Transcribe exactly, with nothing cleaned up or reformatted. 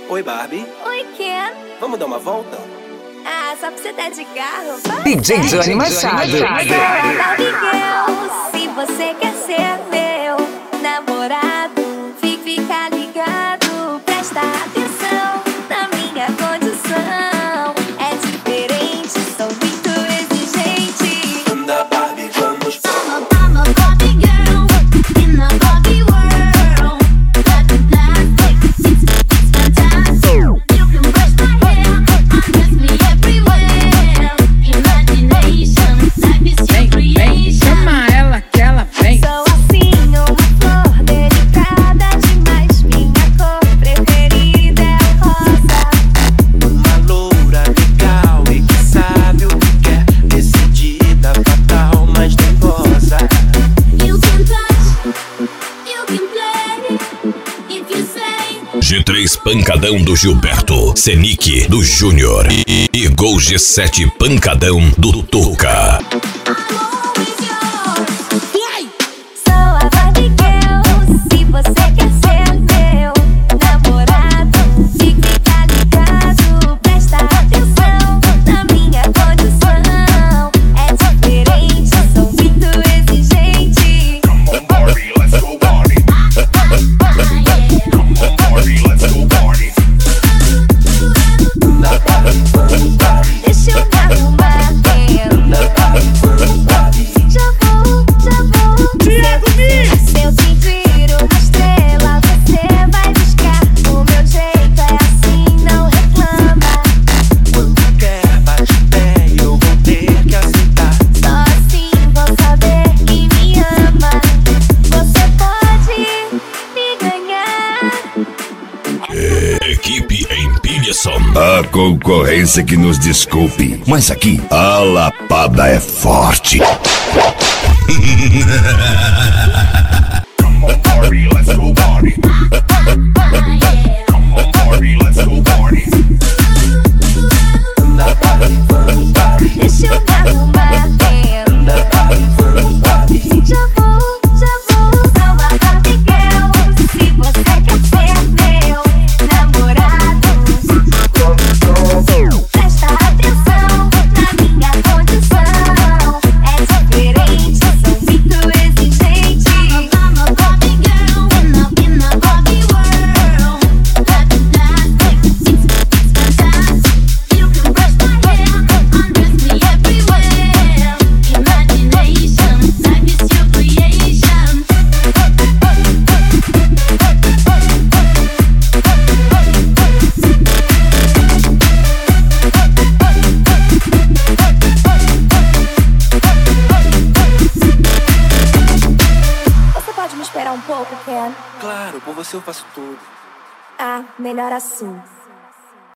Oi, Barbie. Oi, Ken. Vamos dar uma volta? Ah, só pra você tá de carro? D J Johnny Machado. Sou a Barbie Girl. Se você quer ser meu namorado, fica, fica ligado, presta atenção na minha condição. É diferente, sou muito exigente. Anda, Barbie, vamos. I'm a Barbie girl in a Barbie world. Got the plastic, it's, it's fantastic. You can brush my hair, undress me everywhere. Imagination, life is your creation. Chama ela que ela vem. Sou assim, uma flor delicada demais. Minha cor preferida é o rosa. Uma loura legal e que sabe o que quer. Decidida, fatal, mas nervosa. You can touch, you can play, if you say. G três Pancadão do Gilberto, Senic do Júnior e, e Gol G sete Pancadão do Tuca. I'm always yours. Fly! Sou a Barbie Girl. Se você quer ser meu namorado, fica, fica ligado, presta atenção na minha condição. É diferente, sou muito exigente. Come on, Barbie, let's go party. Come on, Barbie, let's go party. Anda, Barbie, vamos, Barbie. Deixa eu me arrumar bem. Anda, Barbie, vamos, Barbie. Já vou, já vou. Diego Mi! Se eu te viro uma estrela, você vai buscar. O meu jeito é assim, não reclama. Quando quer, bate pé e eu vou ter que aceitar. Só assim vou saber que me ama. Você pode me ganhar. Equipe Empilhação. A concorrência que nos desculpe, mas aqui a lapada é forte. Come on, Barbie, let's go party. Come on, Barbie, let's go party. Anda, Barbie, vamos, Barbie. Deixa eu me arrumar bem. Anda, Barbie, vamos, Barbie. Já vou, já vou. Sou a Barbie Girl. Se você quer ser meu namorado, presta atenção na minha condição. É diferente, sou muito exigente. I'm a Barbie girl in a, in a Barbie world. Got the plastic, it's, it's fantastic. You can brush my hair, undress me everywhere. Imagination, life is your creation. Você pode me esperar um pouco, Ken? Claro, por você eu faço tudo. Ah, melhor assim.